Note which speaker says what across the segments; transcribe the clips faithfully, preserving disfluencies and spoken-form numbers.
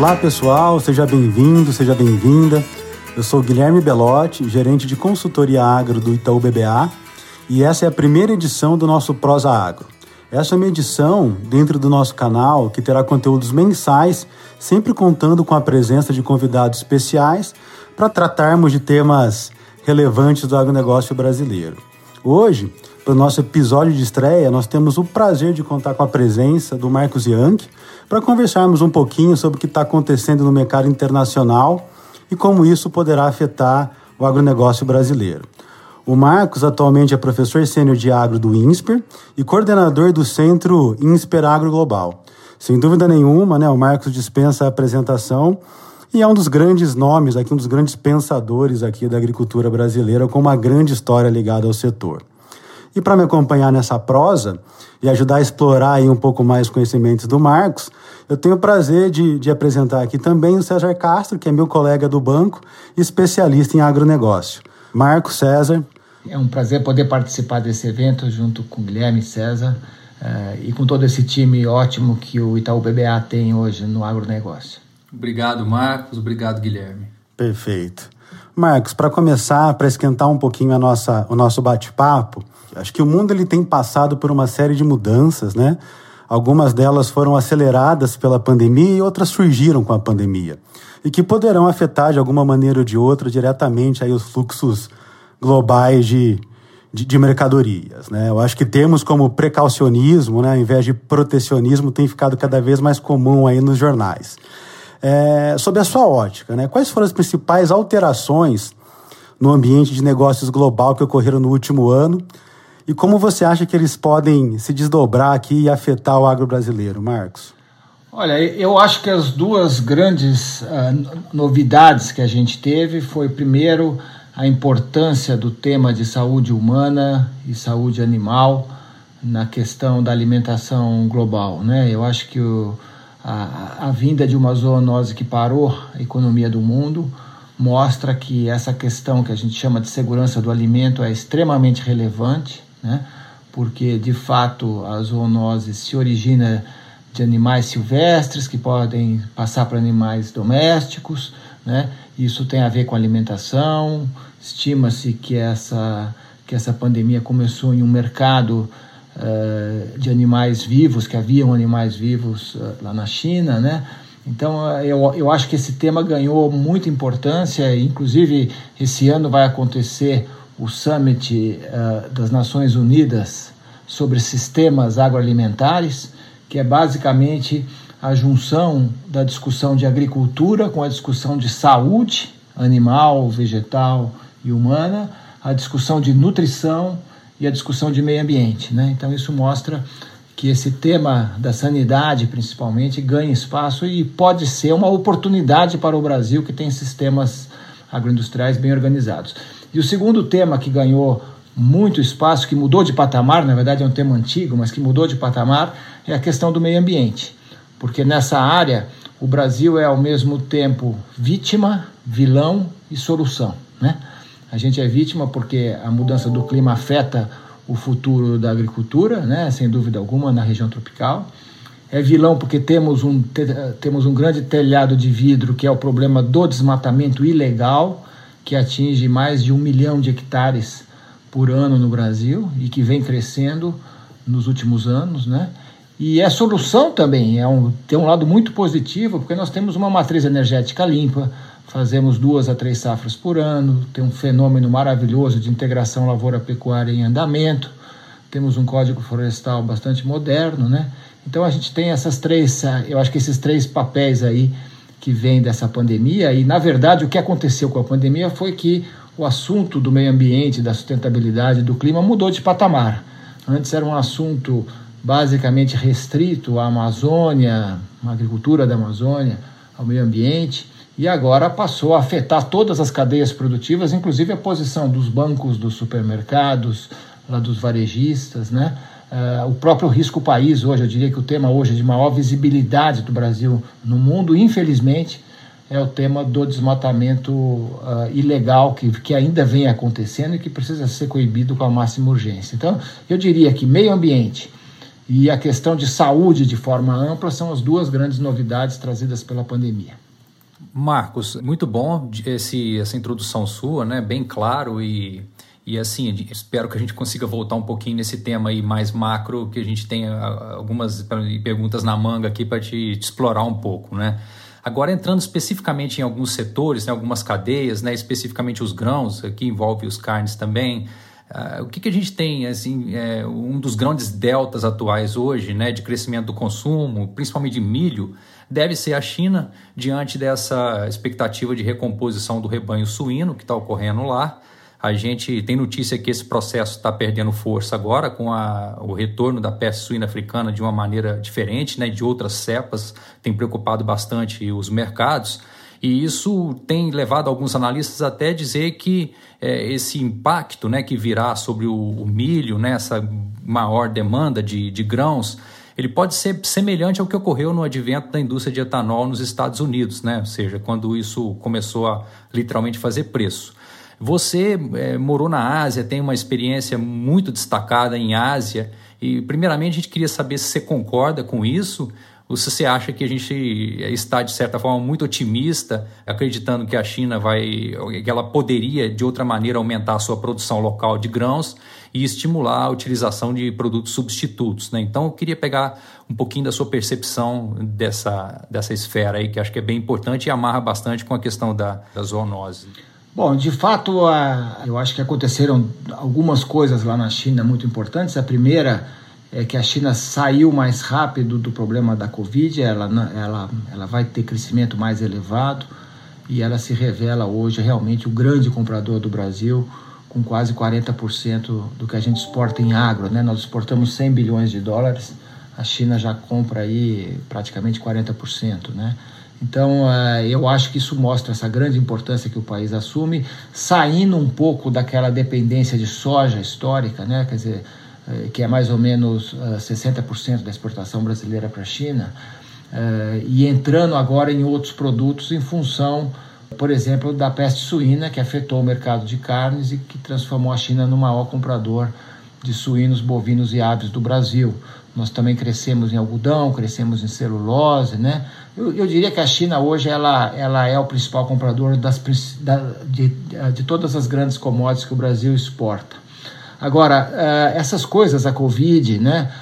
Speaker 1: Olá pessoal, seja bem-vindo, seja bem-vinda. Eu sou Guilherme Belotti, gerente de consultoria agro do Itaú B B A, e essa é a primeira edição do nosso Prosa Agro. Essa é uma edição dentro do nosso canal que terá conteúdos mensais, sempre contando com a presença de convidados especiais para tratarmos de temas relevantes do agronegócio brasileiro. Hoje, para o nosso episódio de estreia, nós temos o prazer de contar com a presença do Marcos Yankee para conversarmos um pouquinho sobre o que está acontecendo no mercado internacional e como isso poderá afetar o agronegócio brasileiro. O Marcos atualmente é professor sênior de agro do INSPER e coordenador do Centro INSPER Agro Global. Sem dúvida nenhuma, né, o Marcos dispensa a apresentação e é um dos grandes nomes, aqui, um dos grandes pensadores aqui da agricultura brasileira, com uma grande história ligada ao setor. E para me acompanhar nessa prosa e ajudar a explorar aí um pouco mais os conhecimentos do Marcos, eu tenho o prazer de, de apresentar aqui também o César Castro, que é meu colega do banco e especialista em agronegócio. Marcos, César.
Speaker 2: É um prazer poder participar desse evento junto com o Guilherme e César uh, e com todo esse time ótimo que o Itaú B B A tem hoje no agronegócio.
Speaker 3: Obrigado, Marcos. Obrigado, Guilherme.
Speaker 1: Perfeito. Marcos, para começar, para esquentar um pouquinho a nossa, o nosso bate-papo, acho que o mundo ele tem passado por uma série de mudanças, né? Algumas delas foram aceleradas pela pandemia e outras surgiram com a pandemia, e que poderão afetar de alguma maneira ou de outra diretamente aí os fluxos globais de, de, de mercadorias, né? Eu acho que termos como precaucionismo, né, ao invés de protecionismo, tem ficado cada vez mais comum aí nos jornais. É, sob a sua ótica, né, quais foram as principais alterações no ambiente de negócios global que ocorreram no último ano e como você acha que eles podem se desdobrar aqui e afetar o agro brasileiro, Marcos?
Speaker 2: Olha, eu acho que as duas grandes uh, novidades que a gente teve foi, primeiro, a importância do tema de saúde humana e saúde animal na questão da alimentação global, né? Eu acho que o, a, a vinda de uma zoonose que parou a economia do mundo mostra que essa questão que a gente chama de segurança do alimento é extremamente relevante, né? Porque, de fato, a zoonose se origina de animais silvestres que podem passar para animais domésticos, né? Isso tem a ver com alimentação. Estima-se que essa, que essa pandemia começou em um mercado uh, de animais vivos, que haviam animais vivos uh, lá na China, né? Então, eu, eu acho que esse tema ganhou muita importância. Inclusive, esse ano vai acontecer o Summit uh, das Nações Unidas sobre sistemas agroalimentares, que é basicamente a junção da discussão de agricultura com a discussão de saúde animal, vegetal e humana, a discussão de nutrição e a discussão de meio ambiente, né? Então, isso mostra que esse tema da sanidade, principalmente, ganha espaço e pode ser uma oportunidade para o Brasil, que tem sistemas agroindustriais bem organizados. E o segundo tema que ganhou muito espaço, que mudou de patamar, na verdade é um tema antigo, mas que mudou de patamar, é a questão do meio ambiente. Porque nessa área, o Brasil é ao mesmo tempo vítima, vilão e solução, né? A gente é vítima porque a mudança do clima afeta o futuro da agricultura, né, sem dúvida alguma, na região tropical. É vilão porque temos um, te, temos um grande telhado de vidro, que é o problema do desmatamento ilegal, que atinge mais de um milhão de hectares por ano no Brasil e que vem crescendo nos últimos anos, né? E é solução também, é um, tem um lado muito positivo, porque nós temos uma matriz energética limpa, fazemos duas a três safras por ano, tem um fenômeno maravilhoso de integração lavoura-pecuária em andamento, temos um código florestal bastante moderno, né? Então a gente tem essas três, eu acho que esses três papéis aí que vêm dessa pandemia, e na verdade o que aconteceu com a pandemia foi que o assunto do meio ambiente, da sustentabilidade, do clima mudou de patamar. Antes era um assunto basicamente restrito à Amazônia, à agricultura da Amazônia, ao meio ambiente, e agora passou a afetar todas as cadeias produtivas, inclusive a posição dos bancos, dos supermercados, lá dos varejistas, né? Uh, o próprio risco país hoje, eu diria que o tema hoje de maior visibilidade do Brasil no mundo, infelizmente, é o tema do desmatamento uh, ilegal que, que ainda vem acontecendo e que precisa ser coibido com a máxima urgência. Então, eu diria que meio ambiente e a questão de saúde de forma ampla são as duas grandes novidades trazidas pela pandemia.
Speaker 3: Marcos, muito bom esse, essa introdução sua, né? Bem claro e, e assim, espero que a gente consiga voltar um pouquinho nesse tema aí mais macro, que a gente tenha algumas perguntas na manga aqui para te, te explorar um pouco, né? Agora, entrando especificamente em alguns setores, né, algumas cadeias, né, especificamente os grãos, que envolve os carnes também, uh, o que, que a gente tem, assim, é, um dos grandes deltas atuais hoje, né, de crescimento do consumo, principalmente de milho, deve ser a China, diante dessa expectativa de recomposição do rebanho suíno que está ocorrendo lá. A gente tem notícia que esse processo está perdendo força agora com a, o retorno da peste suína africana de uma maneira diferente, né, de outras cepas, tem preocupado bastante os mercados. E isso tem levado alguns analistas até a dizer que é, esse impacto, né, que virá sobre o, o milho, né, essa maior demanda de, de grãos, ele pode ser semelhante ao que ocorreu no advento da indústria de etanol nos Estados Unidos, né? Ou seja, quando isso começou a literalmente fazer preço. Você é, morou na Ásia, tem uma experiência muito destacada em Ásia e primeiramente a gente queria saber se você concorda com isso ou se você acha que a gente está de certa forma muito otimista, acreditando que a China vai, que ela poderia de outra maneira aumentar a sua produção local de grãos e estimular a utilização de produtos substitutos, né? Então eu queria pegar um pouquinho da sua percepção dessa, dessa esfera aí, que acho que é bem importante e amarra bastante com a questão da, da zoonose.
Speaker 2: Bom, de fato, a, eu acho que aconteceram algumas coisas lá na China muito importantes. A primeira é que a China saiu mais rápido do problema da Covid, ela, ela, ela vai ter crescimento mais elevado e ela se revela hoje realmente o grande comprador do Brasil, com quase quarenta por cento do que a gente exporta em agro, né? Nós exportamos cem bilhões de dólares, a China já compra aí praticamente quarenta por cento, né? Então, uh, eu acho que isso mostra essa grande importância que o país assume, saindo um pouco daquela dependência de soja histórica, né? Quer dizer, uh, que é mais ou menos uh, sessenta por cento da exportação brasileira para a China, uh, e entrando agora em outros produtos em função, por exemplo, da peste suína, que afetou o mercado de carnes e que transformou a China no maior comprador de suínos, bovinos e aves do Brasil. Nós também crescemos em algodão, crescemos em celulose, né? Eu, eu diria que a China hoje ela, ela é o principal comprador das, da, de, de todas as grandes commodities que o Brasil exporta. Agora, uh, essas coisas, a Covid, né?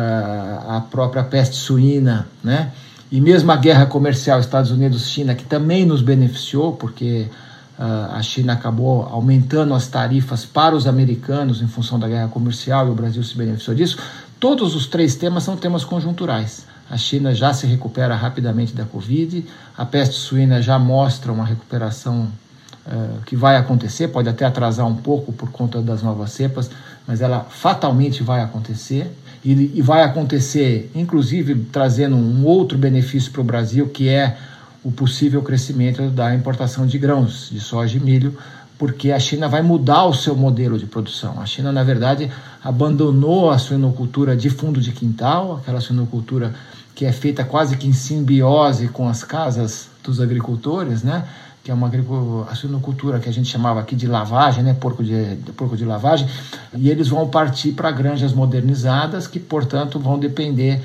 Speaker 2: Uh, a própria peste suína, né? E mesmo a guerra comercial Estados Unidos-China, que também nos beneficiou, porque uh, a China acabou aumentando as tarifas para os americanos em função da guerra comercial e o Brasil se beneficiou disso. Todos os três temas são temas conjunturais. A China já se recupera rapidamente da Covid, a peste suína já mostra uma recuperação uh, que vai acontecer, pode até atrasar um pouco por conta das novas cepas, mas ela fatalmente vai acontecer. E, e vai acontecer, inclusive, trazendo um outro benefício para o Brasil, que é o possível crescimento da importação de grãos, de soja e milho, porque a China vai mudar o seu modelo de produção. A China, na verdade, abandonou a suinocultura de fundo de quintal, aquela suinocultura que é feita quase que em simbiose com as casas dos agricultores, né? Que é uma a suinocultura que a gente chamava aqui de lavagem, né? porco, de, porco de lavagem, e eles vão partir para granjas modernizadas que, portanto, vão depender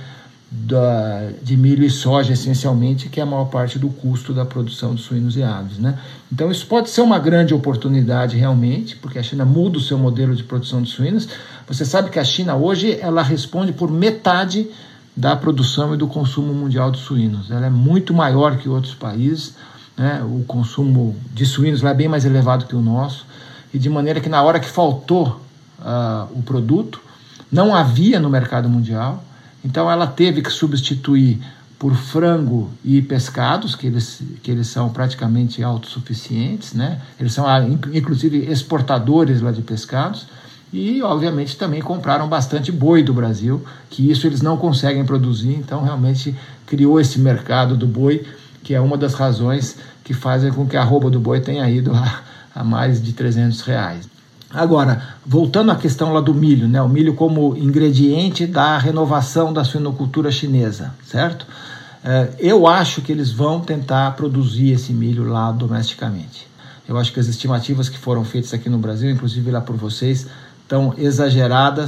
Speaker 2: da, de milho e soja, essencialmente, que é a maior parte do custo da produção de suínos e aves, né? Então, isso pode ser uma grande oportunidade, realmente, porque a China muda o seu modelo de produção de suínos. Você sabe que a China, hoje, ela responde por metade da produção e do consumo mundial de suínos. Ela é muito maior que outros países, né? O consumo de suínos lá é bem mais elevado que o nosso, e de maneira que na hora que faltou uh, o produto, não havia no mercado mundial, então ela teve que substituir por frango e pescados, que eles, que eles são praticamente autossuficientes, né? Eles são inclusive exportadores lá de pescados, e obviamente também compraram bastante boi do Brasil, que isso eles não conseguem produzir, então realmente criou esse mercado do boi, que é uma das razões que fazem com que a arroba do boi tenha ido a, a mais de trezentos reais. Agora, voltando à questão lá do milho, né? O milho como ingrediente da renovação da suinocultura chinesa, certo? É, eu acho que eles vão tentar produzir esse milho lá domesticamente. Eu acho que as estimativas que foram feitas aqui no Brasil, inclusive lá por vocês, estão exageradas,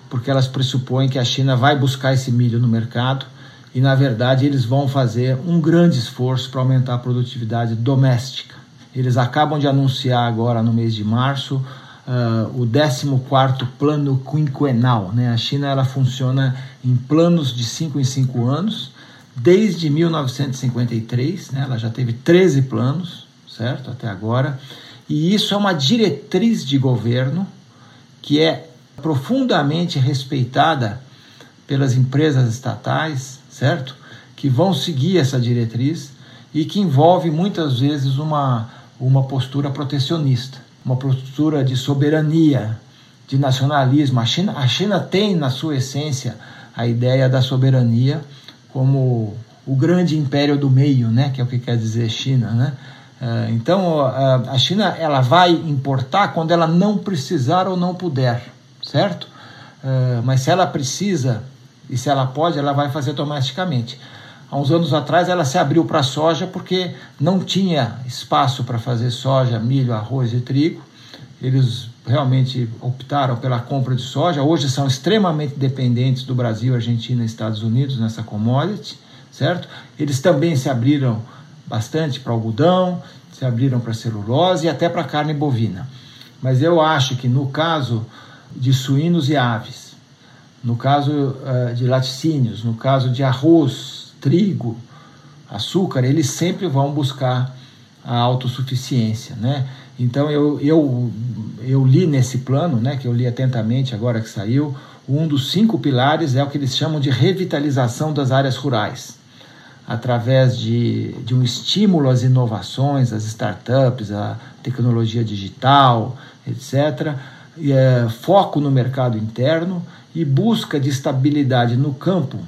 Speaker 2: porque elas pressupõem que a China vai buscar esse milho no mercado e, na verdade, eles vão fazer um grande esforço para aumentar a produtividade doméstica. Eles acabam de anunciar agora, no mês de março, uh, o décimo quarto plano quinquenal, né? A China ela funciona em planos de cinco em cinco anos, desde mil novecentos e cinquenta e três, né? Ela já teve treze planos, certo? Até agora. E isso é uma diretriz de governo que é profundamente respeitada pelas empresas estatais, certo? Que vão seguir essa diretriz e que envolve muitas vezes uma, uma postura protecionista, uma postura de soberania, de nacionalismo. A China, a China tem na sua essência a ideia da soberania como o grande império do meio, né? Que é o que quer dizer China, né? Então a China ela vai importar quando ela não precisar ou não puder, certo? Mas se ela precisa e se ela pode, ela vai fazer domesticamente. Há uns anos atrás ela se abriu para a soja porque não tinha espaço para fazer soja, milho, arroz e trigo. Eles realmente optaram pela compra de soja. Hoje são extremamente dependentes do Brasil, Argentina e Estados Unidos nessa commodity, certo? Eles também se abriram bastante para algodão, se abriram para celulose e até para carne bovina. Mas eu acho que no caso de suínos e aves, no caso uh, de laticínios, no caso de arroz, trigo, açúcar, eles sempre vão buscar a autossuficiência, né? Então eu, eu, eu li nesse plano, né, que eu li atentamente agora que saiu, um dos cinco pilares é o que eles chamam de revitalização das áreas rurais, através de, de um estímulo às inovações, às startups, à tecnologia digital, etcétera, e, é, foco no mercado interno e busca de estabilidade no campo,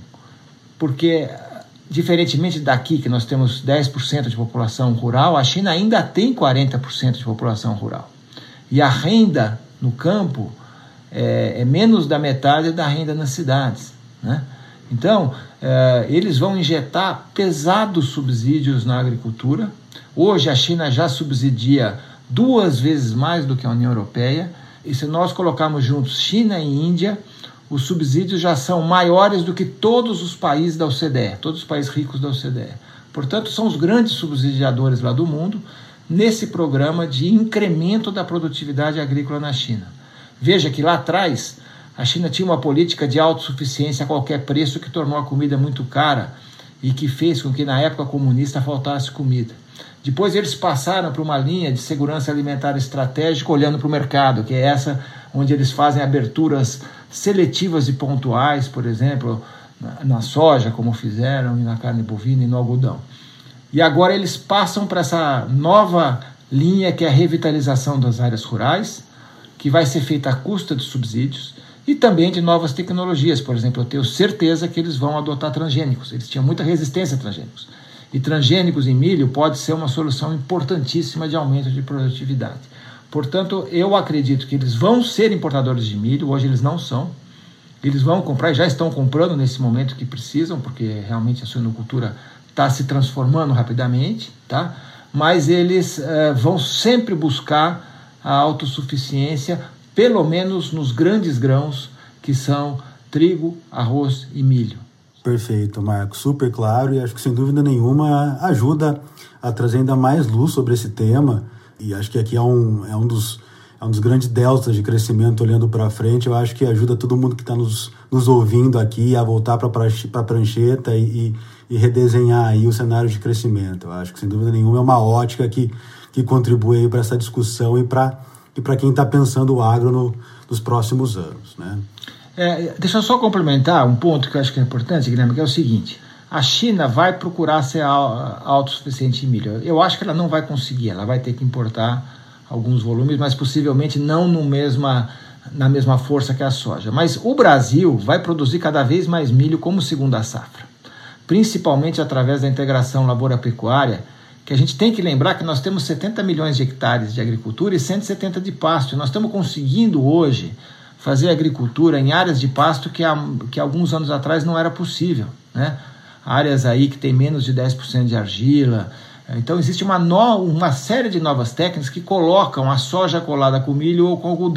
Speaker 2: porque, diferentemente daqui, que nós temos dez por cento de população rural, a China ainda tem quarenta por cento de população rural. E a renda no campo é, é menos da metade da renda nas cidades, né? Então, eh, eles vão injetar pesados subsídios na agricultura. Hoje a China já subsidia duas vezes mais do que a União Europeia. E se nós colocarmos juntos China e Índia, os subsídios já são maiores do que todos os países da O C D E, todos os países ricos da O C D E. Portanto, são os grandes subsidiadores lá do mundo nesse programa de incremento da produtividade agrícola na China. Veja que lá atrás a China tinha uma política de autossuficiência a qualquer preço que tornou a comida muito cara e que fez com que na época comunista faltasse comida. Depois eles passaram para uma linha de segurança alimentar estratégica olhando para o mercado, que é essa onde eles fazem aberturas seletivas e pontuais, por exemplo, na, na soja, como fizeram, e na carne bovina e no algodão. E agora eles passam para essa nova linha que é a revitalização das áreas rurais, que vai ser feita à custa de subsídios, e também de novas tecnologias. Por exemplo, eu tenho certeza que eles vão adotar transgênicos. Eles tinham muita resistência a transgênicos. E transgênicos em milho pode ser uma solução importantíssima de aumento de produtividade. Portanto, eu acredito que eles vão ser importadores de milho. Hoje eles não são. Eles vão comprar e já estão comprando nesse momento que precisam, porque realmente a suinocultura está se transformando rapidamente, tá? Mas eles uh, vão sempre buscar a autossuficiência, pelo menos nos grandes grãos, que são trigo, arroz e milho.
Speaker 1: Perfeito, Marco. Super claro, e acho que sem dúvida nenhuma ajuda a trazer ainda mais luz sobre esse tema. E acho que aqui é um, é um, dos, é um dos grandes deltas de crescimento olhando para frente. Eu acho que ajuda todo mundo que está nos, nos ouvindo aqui a voltar para a prancheta e, e, e redesenhar aí o cenário de crescimento. Eu acho que sem dúvida nenhuma é uma ótica que, que contribui para essa discussão e para e para quem está pensando o agro no, nos próximos anos, né?
Speaker 2: É, deixa eu só complementar um ponto que eu acho que é importante, Guilherme, que é o seguinte: a China vai procurar ser autossuficiente em milho. Eu acho que ela não vai conseguir, ela vai ter que importar alguns volumes, mas possivelmente não no mesma, na mesma força que a soja. Mas o Brasil vai produzir cada vez mais milho como segunda safra, principalmente através da integração lavoura-pecuária, que a gente tem que lembrar que nós temos setenta milhões de hectares de agricultura e cento e setenta de pasto. E nós estamos conseguindo hoje fazer agricultura em áreas de pasto que, há, que alguns anos atrás não era possível, né? Áreas aí que tem menos de dez por cento de argila. Então existe uma, no, uma série de novas técnicas que colocam a soja colada com milho ou com algodão,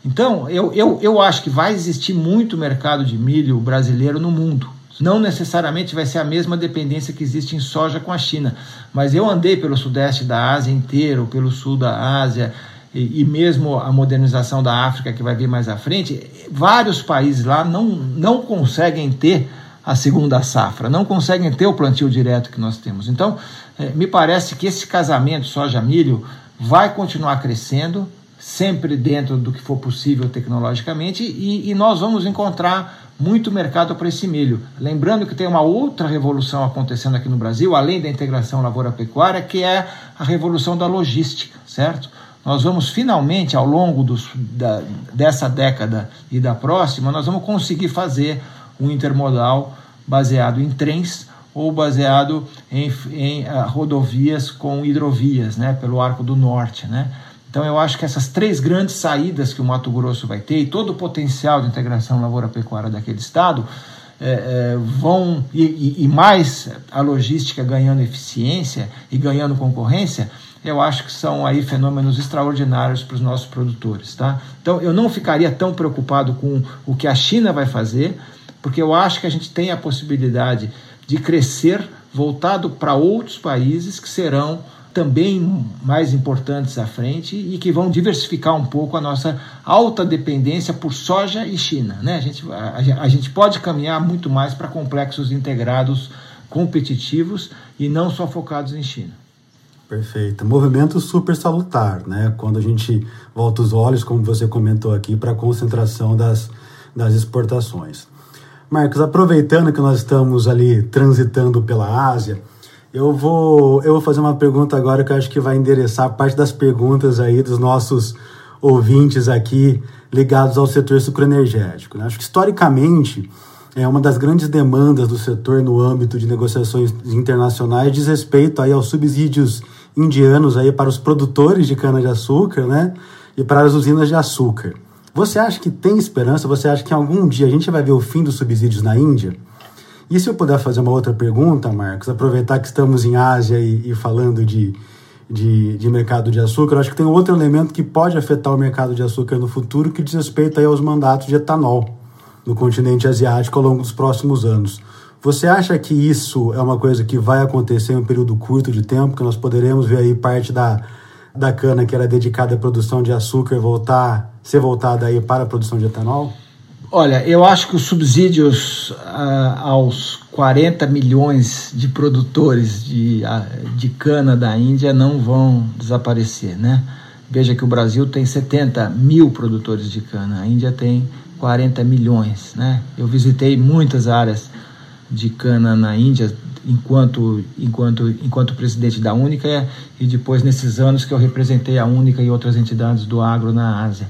Speaker 2: Então, eu, eu, eu acho que vai existir muito mercado de milho brasileiro no mundo. Não necessariamente vai ser a mesma dependência que existe em soja com a China, mas eu andei pelo sudeste da Ásia inteiro, pelo sul da Ásia, e, e mesmo a modernização da África que vai vir mais à frente, vários países lá não, não conseguem ter a segunda safra, não conseguem ter o plantio direto que nós temos. Então, é, me parece que esse casamento soja-milho vai continuar crescendo, sempre dentro do que for possível tecnologicamente, e, e nós vamos encontrar muito mercado para esse milho. Lembrando que tem uma outra revolução acontecendo aqui no Brasil, além da integração lavoura-pecuária, que é a revolução da logística, certo? Nós vamos finalmente, ao longo dos, da, dessa década e da próxima, nós vamos conseguir fazer um intermodal baseado em trens ou baseado em, em uh, rodovias com hidrovias, né, pelo Arco do Norte, né? Então eu acho que essas três grandes saídas que o Mato Grosso vai ter e todo o potencial de integração lavoura-pecuária daquele estado é, é, vão, e, e, e mais a logística ganhando eficiência e ganhando concorrência, eu acho que são aí fenômenos extraordinários para os nossos produtores, tá? Então eu não ficaria tão preocupado com o que a China vai fazer, porque eu acho que a gente tem a possibilidade de crescer voltado para outros países que serão também mais importantes à frente e que vão diversificar um pouco a nossa alta dependência por soja e China, né? A gente, a, a gente pode caminhar muito mais para complexos integrados competitivos e não só focados em China.
Speaker 1: Perfeito. Movimento super salutar, né? Quando a gente volta os olhos, como você comentou aqui, para a concentração das, das exportações. Marcos, aproveitando que nós estamos ali transitando pela Ásia, Eu vou, eu vou fazer uma pergunta agora que eu acho que vai endereçar parte das perguntas aí dos nossos ouvintes aqui ligados ao setor sucroenergético, né? Acho que historicamente é uma das grandes demandas do setor no âmbito de negociações internacionais diz respeito aí aos subsídios indianos aí para os produtores de cana-de-açúcar, né? E para as usinas de açúcar. Você acha que tem esperança? Você acha que algum dia a gente vai ver o fim dos subsídios na Índia? E se eu puder fazer uma outra pergunta, Marcos, aproveitar que estamos em Ásia e, e falando de, de, de mercado de açúcar, eu acho que tem um outro elemento que pode afetar o mercado de açúcar no futuro, que diz respeito aí aos mandatos de etanol no continente asiático ao longo dos próximos anos. Você acha que isso é uma coisa que vai acontecer em um período curto de tempo, que nós poderemos ver aí parte da, da cana que era dedicada à produção de açúcar voltar, ser voltada aí para a produção de etanol?
Speaker 2: Olha, eu acho que os subsídios ah, aos quarenta milhões de produtores de, ah, de cana da Índia não vão desaparecer, né? Veja que o Brasil tem setenta mil produtores de cana, a Índia tem quarenta milhões, né? Eu visitei muitas áreas de cana na Índia enquanto, enquanto, enquanto presidente da Única e depois nesses anos que eu representei a Única e outras entidades do agro na Ásia.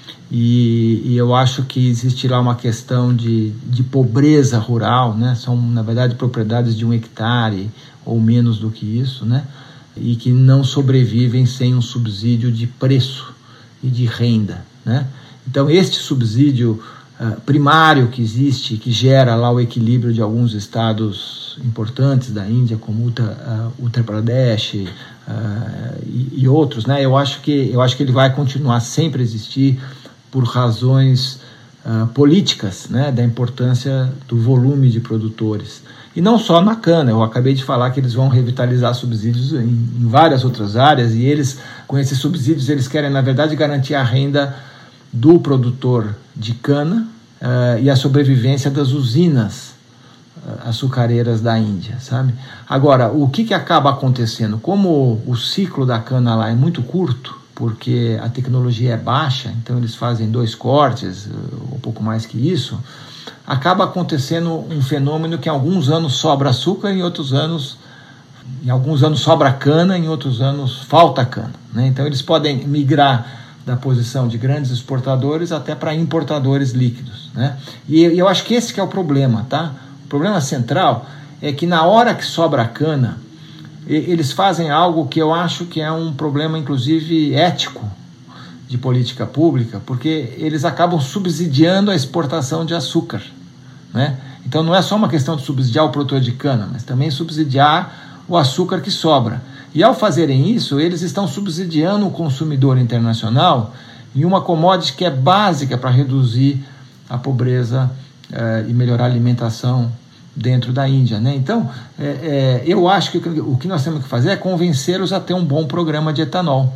Speaker 2: E, e eu acho que existe lá uma questão de, de pobreza rural, né? São, na verdade, propriedades de um hectare ou menos do que isso, né? E que não sobrevivem sem um subsídio de preço e de renda, né? Então, este subsídio uh, primário que existe, que gera lá o equilíbrio de alguns estados importantes da Índia, como Uttar, uh, Uttar Pradesh uh, e, e outros, né? Eu acho que, eu acho que ele vai continuar sempre a existir por razões uh, políticas, né, da importância do volume de produtores. E não só na cana, eu acabei de falar que eles vão revitalizar subsídios em, em várias outras áreas, e eles, com esses subsídios, eles querem, na verdade, garantir a renda do produtor de cana uh, e a sobrevivência das usinas uh, açucareiras da Índia, sabe? Agora, o que, que acaba acontecendo? Como o ciclo da cana lá é muito curto, porque a tecnologia é baixa, então eles fazem dois cortes, ou um pouco mais que isso, acaba acontecendo um fenômeno que em alguns anos sobra açúcar, em outros anos, em alguns anos sobra cana, em outros anos falta cana, né? Então eles podem migrar da posição de grandes exportadores até para importadores líquidos, né? E eu acho que esse que é o problema, tá? O problema central é que na hora que sobra cana, eles fazem algo que eu acho que é um problema, inclusive, ético de política pública, porque eles acabam subsidiando a exportação de açúcar, né? Então não é só uma questão de subsidiar o produtor de cana, mas também subsidiar o açúcar que sobra. E ao fazerem isso, eles estão subsidiando o consumidor internacional em uma commodity que é básica para reduzir a pobreza eh, e melhorar a alimentação dentro da Índia, né? Então, é, é, eu acho que o que nós temos que fazer é convencê-los a ter um bom programa de etanol,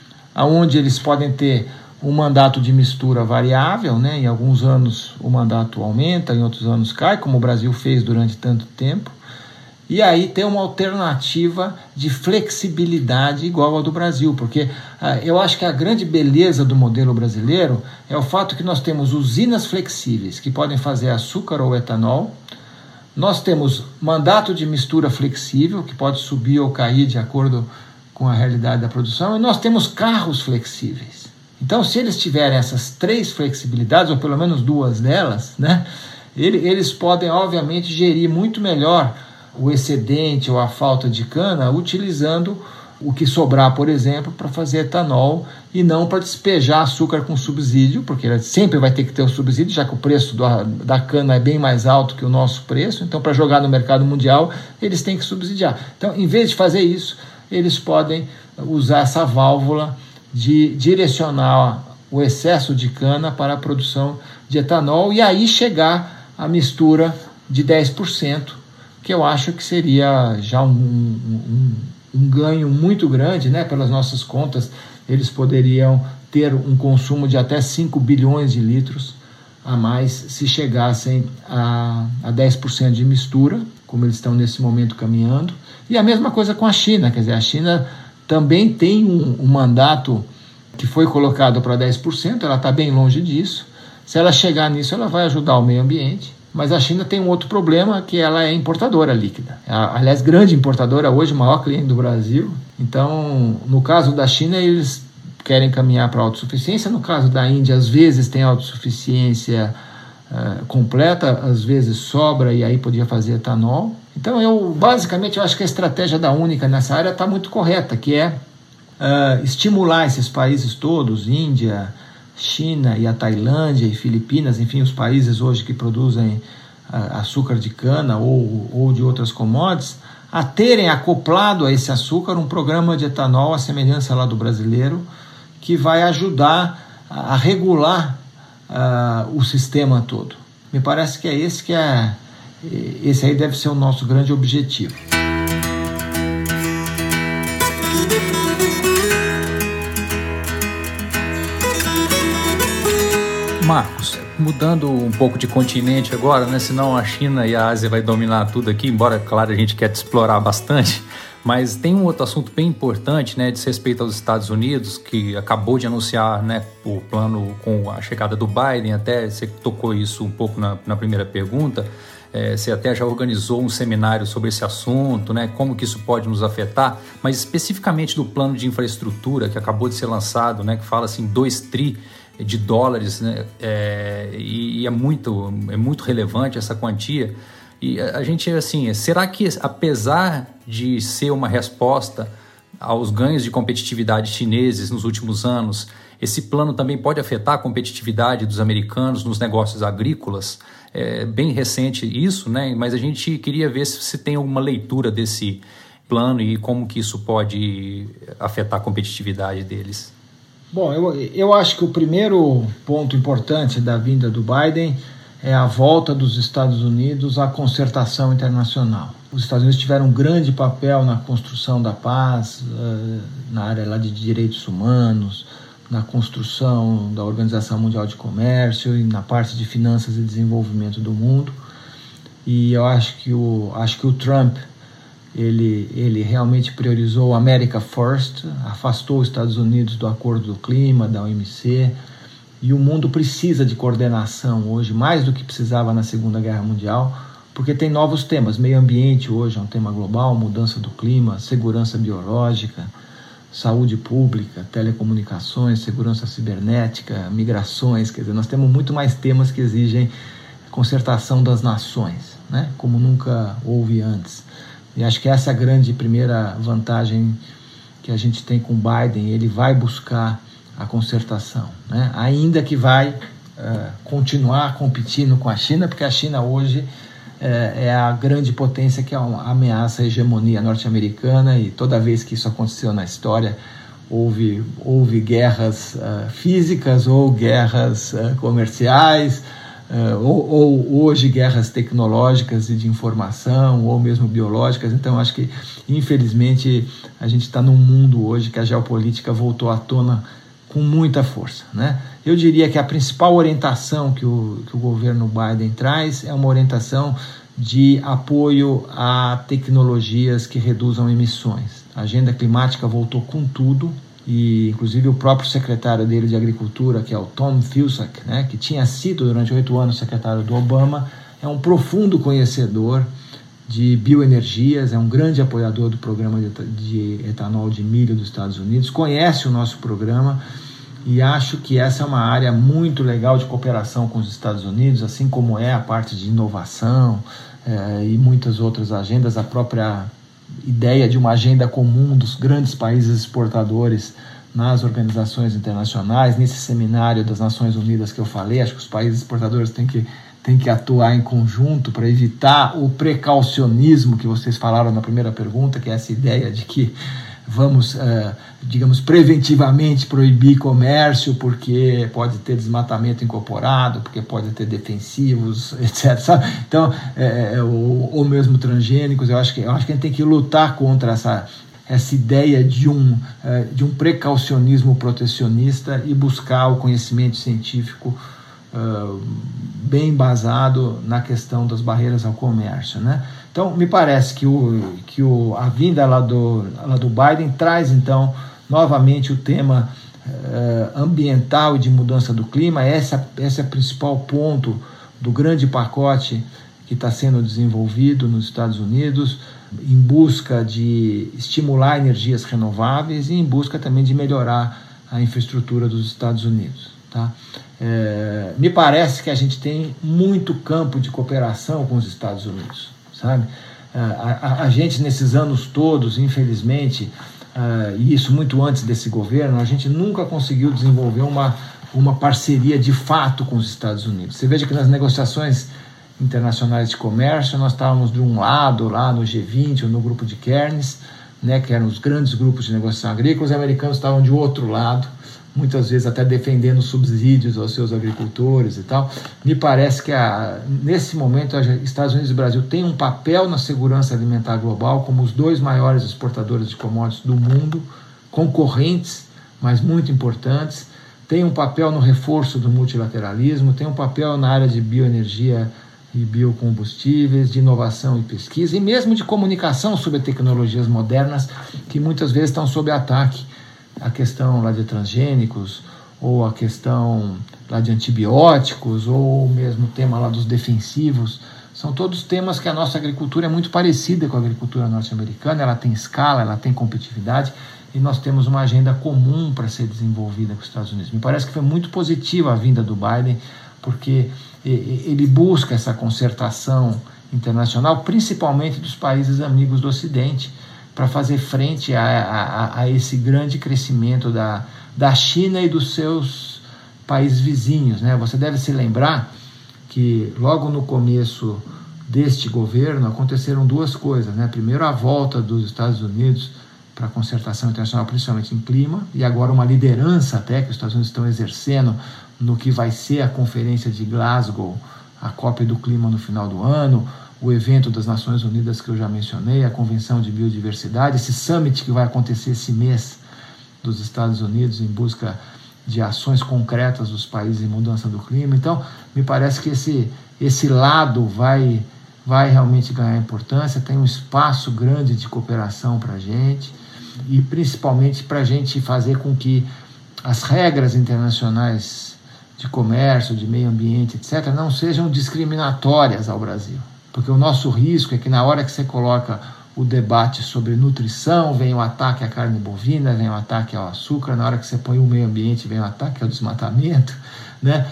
Speaker 2: onde eles podem ter um mandato de mistura variável, né? Em alguns anos o mandato aumenta, em outros anos cai, como o Brasil fez durante tanto tempo, e aí ter uma alternativa de flexibilidade igual ao do Brasil, porque ah, eu acho que a grande beleza do modelo brasileiro é o fato que nós temos usinas flexíveis que podem fazer açúcar ou etanol. Nós temos mandato de mistura flexível, que pode subir ou cair de acordo com a realidade da produção, e nós temos carros flexíveis. Então, se eles tiverem essas três flexibilidades, ou pelo menos duas delas, né, eles podem, obviamente, gerir muito melhor o excedente ou a falta de cana, utilizando o que sobrar, por exemplo, para fazer etanol e não para despejar açúcar com subsídio, porque ele sempre vai ter que ter o subsídio, já que o preço do, da cana é bem mais alto que o nosso preço. Então, para jogar no mercado mundial, eles têm que subsidiar. Então, em vez de fazer isso, eles podem usar essa válvula de direcionar o excesso de cana para a produção de etanol e aí chegar à mistura de dez por cento, que eu acho que seria já um, um, um ganho muito grande, né? Pelas nossas contas, eles poderiam ter um consumo de até cinco bilhões de litros a mais se chegassem a, a dez por cento de mistura, como eles estão nesse momento caminhando. E a mesma coisa com a China, quer dizer, a China também tem um, um mandato que foi colocado para dez por cento, ela está bem longe disso. Se ela chegar nisso, ela vai ajudar o meio ambiente. Mas a China tem um outro problema, que ela é importadora líquida. Aliás, grande importadora, hoje o maior cliente do Brasil. Então, no caso da China, eles querem caminhar para a autossuficiência. No caso da Índia, às vezes tem autossuficiência uh, completa, às vezes sobra e aí podia fazer etanol. Então, eu basicamente eu acho que a estratégia da Única nessa área está muito correta, que é uh, estimular esses países todos, Índia, China e a Tailândia e Filipinas, enfim, os países hoje que produzem uh, açúcar de cana ou, ou de outras commodities, a terem acoplado a esse açúcar um programa de etanol, à semelhança lá do brasileiro, que vai ajudar a, a regular uh, o sistema todo. Me parece que é esse que é, esse aí deve ser o nosso grande objetivo.
Speaker 3: Marcos, mudando um pouco de continente agora, né? Senão a China e a Ásia vai dominar tudo aqui, embora, claro, a gente quer te explorar bastante, mas tem um outro assunto bem importante, né, diz respeito aos Estados Unidos, que acabou de anunciar, né, o plano com a chegada do Biden, até você tocou isso um pouco na, na primeira pergunta, é, você até já organizou um seminário sobre esse assunto, né, como que isso pode nos afetar, mas especificamente do plano de infraestrutura que acabou de ser lançado, né, que fala assim, dois tri de dólares, né? É, e, e é muito, é muito relevante essa quantia. E a, a gente, assim, será que apesar de ser uma resposta aos ganhos de competitividade chineses nos últimos anos, esse plano também pode afetar a competitividade dos americanos nos negócios agrícolas? É bem recente isso, né? Mas a gente queria ver se você tem alguma leitura desse plano e como que isso pode afetar a competitividade deles.
Speaker 2: Bom, eu, eu acho que o primeiro ponto importante da vinda do Biden é a volta dos Estados Unidos à concertação internacional. Os Estados Unidos tiveram um grande papel na construção da paz, na área lá de direitos humanos, na construção da Organização Mundial de Comércio e na parte de finanças e desenvolvimento do mundo. E eu acho que o, acho que o Trump Ele, ele realmente priorizou o America First, afastou os Estados Unidos do Acordo do Clima, da O M C, e o mundo precisa de coordenação hoje, mais do que precisava na Segunda Guerra Mundial, porque tem novos temas. Meio ambiente hoje é um tema global, mudança do clima, segurança biológica, saúde pública, telecomunicações, segurança cibernética, migrações. Quer dizer, nós temos muito mais temas que exigem concertação das nações, né? Como nunca houve antes. E acho que essa é a grande primeira vantagem que a gente tem com o Biden. Ele vai buscar a concertação, né? Ainda que vai uh, continuar competindo com a China, porque a China hoje uh, é a grande potência que ameaça a hegemonia norte-americana, e toda vez que isso aconteceu na história, houve, houve guerras uh, físicas ou guerras uh, comerciais, uh, ou, ou hoje guerras tecnológicas e de informação, ou mesmo biológicas. Então, acho que, infelizmente, a gente está num mundo hoje que a geopolítica voltou à tona com muita força, né? Eu diria que a principal orientação que o, que o governo Biden traz é uma orientação de apoio a tecnologias que reduzam emissões. A agenda climática voltou com tudo, e inclusive o próprio secretário dele de Agricultura, que é o Tom Vilsack, né, que tinha sido durante oito anos secretário do Obama, é um profundo conhecedor de bioenergias, é um grande apoiador do programa de, de etanol de milho dos Estados Unidos, conhece o nosso programa, e acho que essa é uma área muito legal de cooperação com os Estados Unidos, assim como é a parte de inovação eh, e muitas outras agendas, a própria ideia de uma agenda comum dos grandes países exportadores nas organizações internacionais, nesse seminário das Nações Unidas que eu falei. Acho que os países exportadores têm que, têm que atuar em conjunto para evitar o precaucionismo que vocês falaram na primeira pergunta, que é essa ideia de que vamos, uh, digamos, preventivamente proibir comércio porque pode ter desmatamento incorporado, porque pode ter defensivos, etcétera. Sabe? Então, é, ou, ou mesmo transgênicos, eu acho que, eu acho que a gente tem que lutar contra essa, essa ideia de um, uh, de um precaucionismo protecionista e buscar o conhecimento científico uh, bem embasado na questão das barreiras ao comércio, né? Então, me parece que, o, que o, a vinda lá do, lá do Biden traz, então, novamente o tema uh, ambiental e de mudança do clima. Essa, esse é o principal ponto do grande pacote que está sendo desenvolvido nos Estados Unidos, em busca de estimular energias renováveis e em busca também de melhorar a infraestrutura dos Estados Unidos. Tá? É, me parece que a gente tem muito campo de cooperação com os Estados Unidos. Sabe? A, a, a gente nesses anos todos, infelizmente, uh, e isso muito antes desse governo, a gente nunca conseguiu desenvolver uma, uma parceria de fato com os Estados Unidos. Você veja que nas negociações internacionais de comércio nós estávamos de um lado lá no G vinte ou no grupo de Cairns, né, que eram os grandes grupos de negociação agrícola, os americanos estavam de outro lado, muitas vezes até defendendo subsídios aos seus agricultores e tal. Me parece que a, nesse momento os Estados Unidos e o Brasil têm um papel na segurança alimentar global como os dois maiores exportadores de commodities do mundo, concorrentes, mas muito importantes. Tem um papel no reforço do multilateralismo, tem um papel na área de bioenergia e biocombustíveis, de inovação e pesquisa, e mesmo de comunicação sobre tecnologias modernas que muitas vezes estão sob ataque. A questão lá de transgênicos, ou a questão lá de antibióticos, ou mesmo o tema lá dos defensivos, são todos temas que a nossa agricultura é muito parecida com a agricultura norte-americana, ela tem escala, ela tem competitividade, e nós temos uma agenda comum para ser desenvolvida com os Estados Unidos. Me parece que foi muito positiva a vinda do Biden, porque ele busca essa concertação internacional, principalmente dos países amigos do Ocidente, para fazer frente a, a, a esse grande crescimento da, da China e dos seus países vizinhos, né? Você deve se lembrar que logo no começo deste governo aconteceram duas coisas, né? Primeiro, a volta dos Estados Unidos para a concertação internacional, principalmente em clima, e agora uma liderança até que os Estados Unidos estão exercendo no que vai ser a Conferência de Glasgow, a COP do Clima no final do ano, o evento das Nações Unidas que eu já mencionei, a Convenção de Biodiversidade, esse summit que vai acontecer esse mês dos Estados Unidos em busca de ações concretas dos países em mudança do clima. Então, me parece que esse, esse lado vai, vai realmente ganhar importância, tem um espaço grande de cooperação para a gente, e principalmente para a gente fazer com que as regras internacionais de comércio, de meio ambiente, etcétera, não sejam discriminatórias ao Brasil. Porque o nosso risco é que na hora que você coloca o debate sobre nutrição, vem o ataque à carne bovina, vem o ataque ao açúcar, na hora que você põe o meio ambiente, vem o ataque ao desmatamento, né?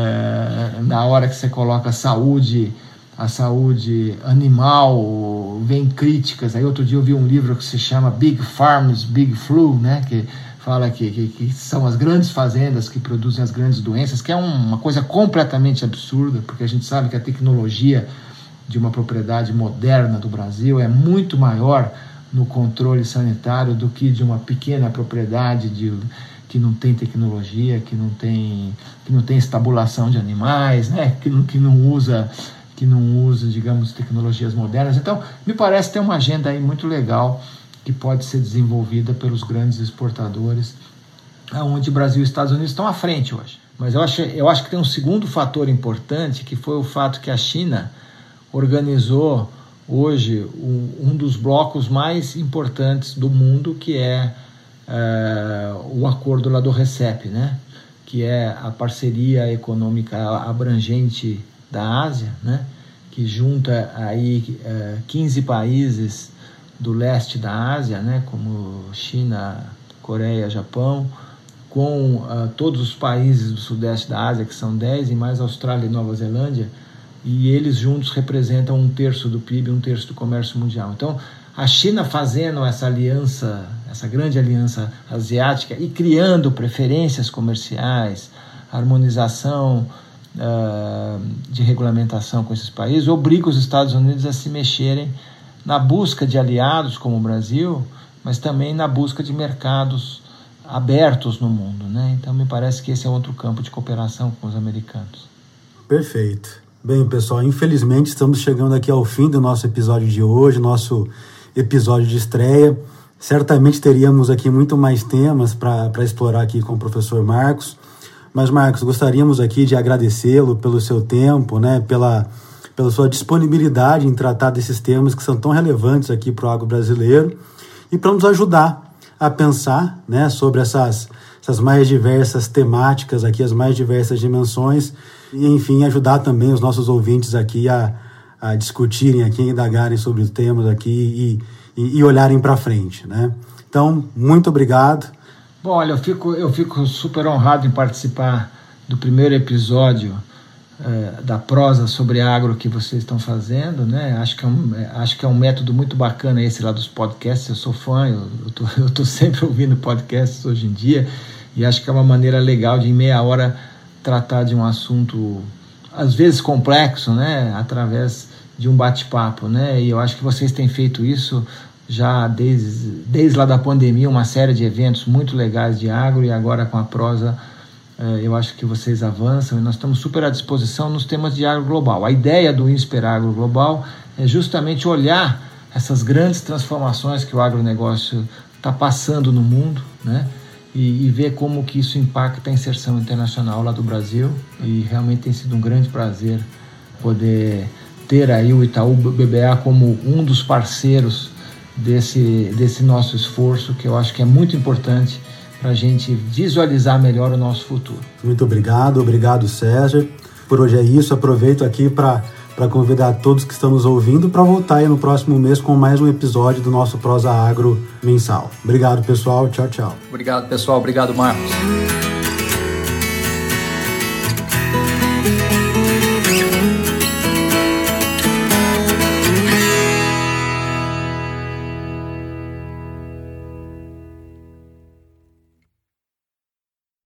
Speaker 2: É, na hora que você coloca a saúde, a saúde animal, vem críticas. Aí outro dia eu vi um livro que se chama Big Farms, Big Flu, né? Que fala que, que, que são as grandes fazendas que produzem as grandes doenças, que é uma coisa completamente absurda, porque a gente sabe que a tecnologia de uma propriedade moderna do Brasil é muito maior no controle sanitário do que de uma pequena propriedade de, que não tem tecnologia, que não tem, que não tem estabulação de animais, né? que, não, que não usa, que não usa, digamos, tecnologias modernas. Então, me parece ter uma agenda aí muito legal que pode ser desenvolvida pelos grandes exportadores, onde o Brasil e os Estados Unidos estão à frente hoje. Mas eu acho, eu acho que tem um segundo fator importante, que foi o fato que a China organizou hoje um, um dos blocos mais importantes do mundo, que é, é o acordo lá do RCEP, né? Que é a parceria econômica abrangente da Ásia, né? Que junta aí é, quinze países do leste da Ásia, né? Como China, Coreia, Japão, com uh, todos os países do sudeste da Ásia, que são dez, e mais Austrália e Nova Zelândia, e eles juntos representam um terço do P I B, um terço do comércio mundial. Então, a China fazendo essa aliança, essa grande aliança asiática e criando preferências comerciais, harmonização uh, de regulamentação com esses países, obriga os Estados Unidos a se mexerem na busca de aliados como o Brasil, mas também na busca de mercados abertos no mundo, né? Então me parece que esse é outro campo de cooperação com os americanos.
Speaker 1: Perfeito. Bem, pessoal, infelizmente estamos chegando aqui ao fim do nosso episódio de hoje, nosso episódio de estreia. Certamente teríamos aqui muito mais temas para explorar aqui com o professor Marcos, mas Marcos, gostaríamos aqui de agradecê-lo pelo seu tempo, né? Pela, pela sua disponibilidade em tratar desses temas que são tão relevantes aqui para o agro brasileiro e para nos ajudar a pensar, né, sobre essas, essas mais diversas temáticas aqui, as mais diversas dimensões, e enfim, ajudar também os nossos ouvintes aqui a, a discutirem aqui, indagarem sobre os temas aqui e, e, e olharem para frente, né? Então, muito obrigado.
Speaker 2: Bom, olha, eu fico, eu fico super honrado em participar do primeiro episódio é, da prosa sobre agro que vocês estão fazendo, né? Acho que, é um, acho que é um método muito bacana esse lá dos podcasts. Eu sou fã, eu, eu, tô, eu tô sempre ouvindo podcasts hoje em dia, e acho que é uma maneira legal de em meia hora tratar de um assunto às vezes complexo, né? Através de um bate-papo, né? E eu acho que vocês têm feito isso já desde, desde lá da pandemia, uma série de eventos muito legais de agro, e agora com a prosa eu acho que vocês avançam, e nós estamos super à disposição nos temas de agro global. A ideia do INSPER Agro Global é justamente olhar essas grandes transformações que o agronegócio está passando no mundo, né? E, e ver como que isso impacta a inserção internacional lá do Brasil, e realmente tem sido um grande prazer poder ter aí o Itaú B B A como um dos parceiros desse, desse nosso esforço, que eu acho que é muito importante para a gente visualizar melhor o nosso futuro.
Speaker 1: Muito obrigado, obrigado César. Por hoje é isso, aproveito aqui para convidar todos que estão nos ouvindo para voltar aí no próximo mês com mais um episódio do nosso Prosa Agro mensal. Obrigado pessoal, tchau, tchau.
Speaker 3: Obrigado pessoal, obrigado Marcos.